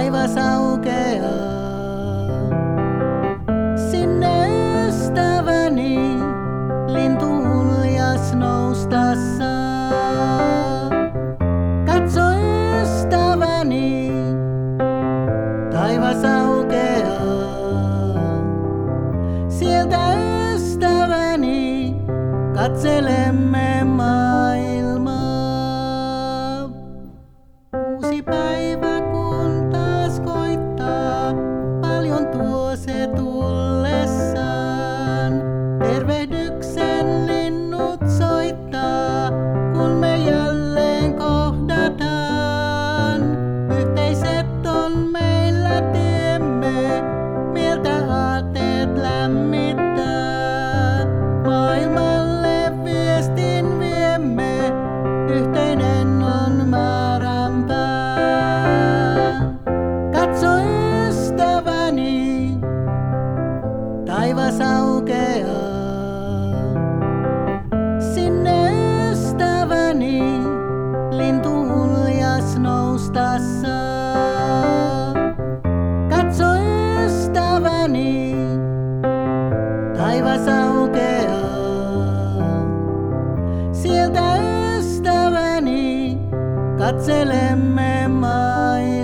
taivas aukeaa. Sinne ystäväni lintu uljas noustassa. Katso ystäväni, taivas aukeaa. Sieltä ystäväni katselemme maailmaa. Uusi päivä kun taas koittaa, paljon tuo se tullessaan. Tervehdyksen linnut soittaa, kun me jälleen kohdataan. Yhteiset on meillä tiemme, mieltä aatteet lämmittää. Maailmalle viestin viemme, yhteinen on määränpää. Katso ystäväni, taivas aukeaa. Sinne ystäväni lintu uljas noustassa. Katso ystäväni, taivas aukeaa. Sieltä ystäväni katselemme maailmaa.